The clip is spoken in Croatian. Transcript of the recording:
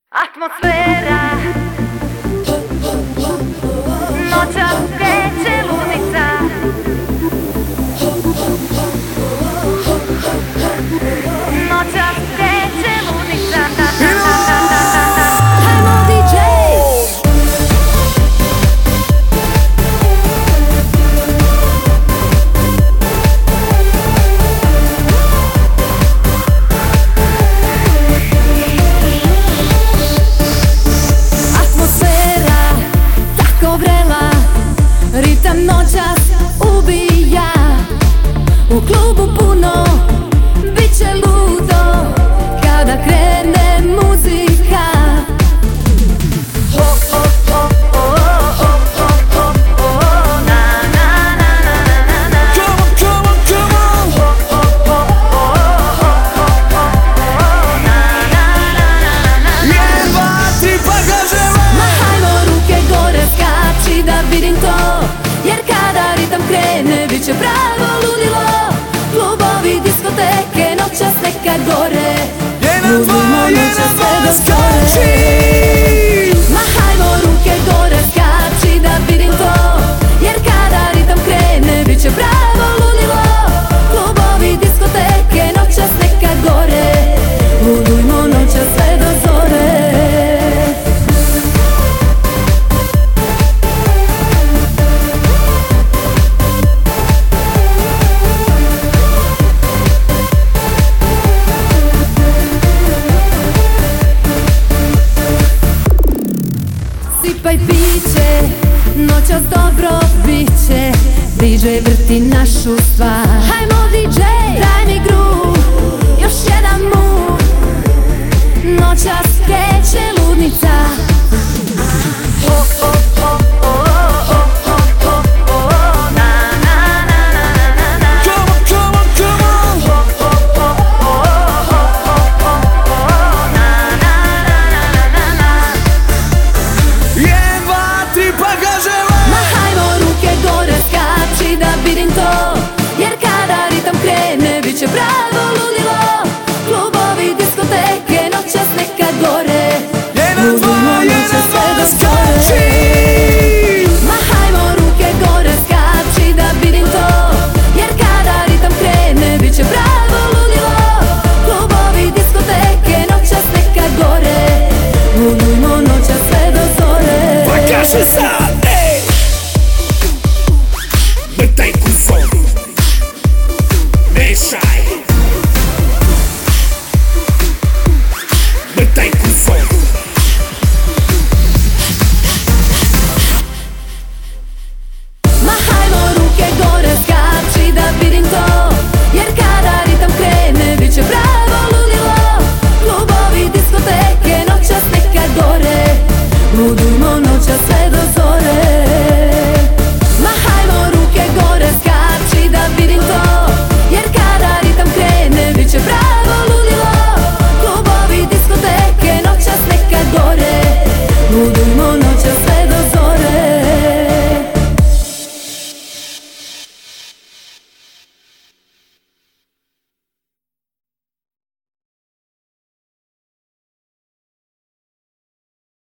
Atmosfera, noćas kreće ludnica. Noćas kreće ludnica. Hajmo DJ! Ritam noćas ubija, u klubu puno, bit će ludo kada krene muzika. Mahajmo ruke gore, skači da vidim to, jer kada ritam krene, bit će pravo ludilo. Klubovi, diskoteke, noćas neka gore, ludimo noćas sve do zore. Mahajmo ruke gore, skači da vidim to, jer kada ritam krene, bit će pravo ludilo. Klubovi, diskoteke, noćas neka gore, ludujmo noćas sve do zore. Sipaj piće, noćas dobro biće, DJ vrti našu stvar. Hajmo DJ, daj mi groove, još jedan move, noćas kreće.